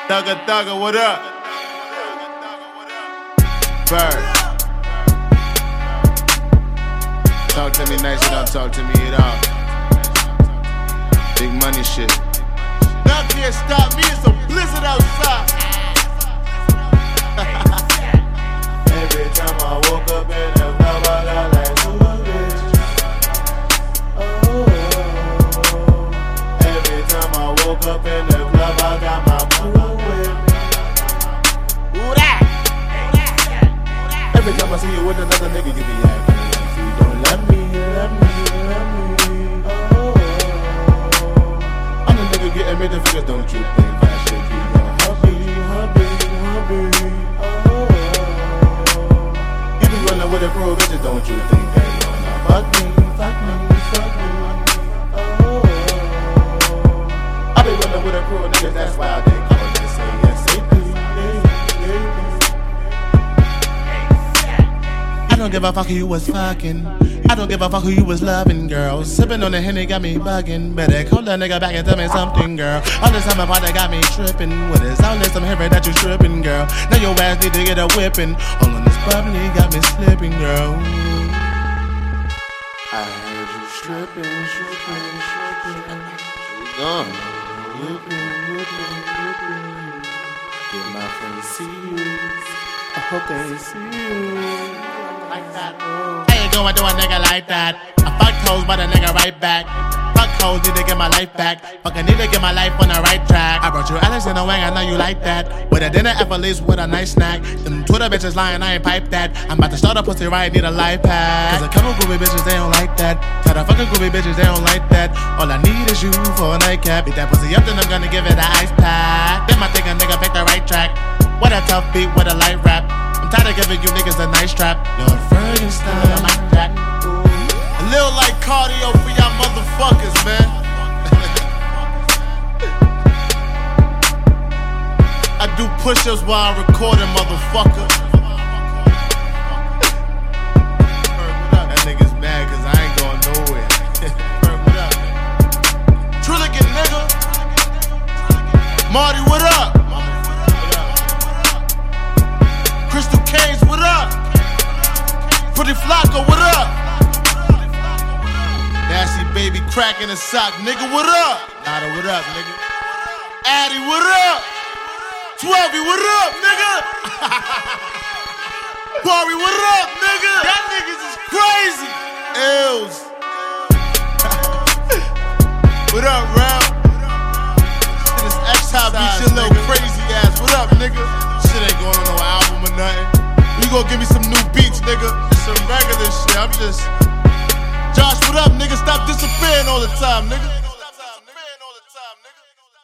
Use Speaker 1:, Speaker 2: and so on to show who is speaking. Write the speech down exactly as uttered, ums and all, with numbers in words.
Speaker 1: Thugger, thugger, what up? Bird. Talk to me nice, you don't talk to me at all. Big money shit. Now can't stop me, it's a blizzard outside.
Speaker 2: Every time I woke up in the club, I got like, ooh, bitch. Oh. Every time I woke up in the club, I got my crew with me.
Speaker 1: Who that?
Speaker 2: Every time I see you with another nigga, you be acting like you don't let me, let me, let me. Oh. I'm the nigga getting middle fingers, don't you think I should be your hubby, hubby, hubby? Running with a crew of bitches, don't you think they wanna fuck me, fuck me, fuck me? Oh, I be running with a crew of niggas, that's why they call and say yes, they do,
Speaker 1: I don't give a fuck who you was fucking. I don't give a fuck who you was loving, girl. Sipping on the Henny got me bugging. Better call that nigga back and tell me something, girl. All this time about that got me tripping. With this all this I'm hearing that you tripping, girl. Now your ass need to get a whipping. All on this bubbly got me slipping, girl.
Speaker 2: I heard you stripping, stripping, stripping.
Speaker 1: We gone.
Speaker 2: Whipping, whipping, whipping. Did my friends see you? I hope they see you.
Speaker 1: Like that. I ain't going to a nigga like that. I fuck hoes, but a nigga right back. Fuck hoes, need to get my life back. Fucking need to get my life on the right track. I brought you Alex in the wang, I know you like that. With a dinner at least with a nice snack. Them Twitter bitches lying, I ain't pipe that. I'm about to start a pussy right, need a life pack. Cause a couple groovy bitches, they don't like that. Try to fucking groovy bitches, they don't like that. All I need is you for a nightcap. Beat that pussy up, then I'm gonna give it an ice pack. Then I think a nigga pick the right track. What a tough beat, what a light rap. I'm tired of giving you niggas a nice trap. Lord Ferguson, I'm like Jack. A little like cardio for y'all motherfuckers, man. I do push-ups while I'm recording, motherfucker. That nigga's mad cause I ain't going nowhere. Trilligan, nigga. Marty, what up? Crystal Canes, what up? Pretty Flocko, what up? Nasty baby cracking a sock, nigga, what up? Nada, what up, nigga? Addy, what up? Twelvey, what up, nigga? Barry, what up, nigga? That niggas is crazy. Ills. What up, Ralph? This X-Hop beat your little crazy ass. What up, nigga? Shit ain't going on no album or nothing. You gon' give me some new beats, nigga. Some regular shit. I'm just Josh, what up, nigga? Stop disappearing all the time, nigga.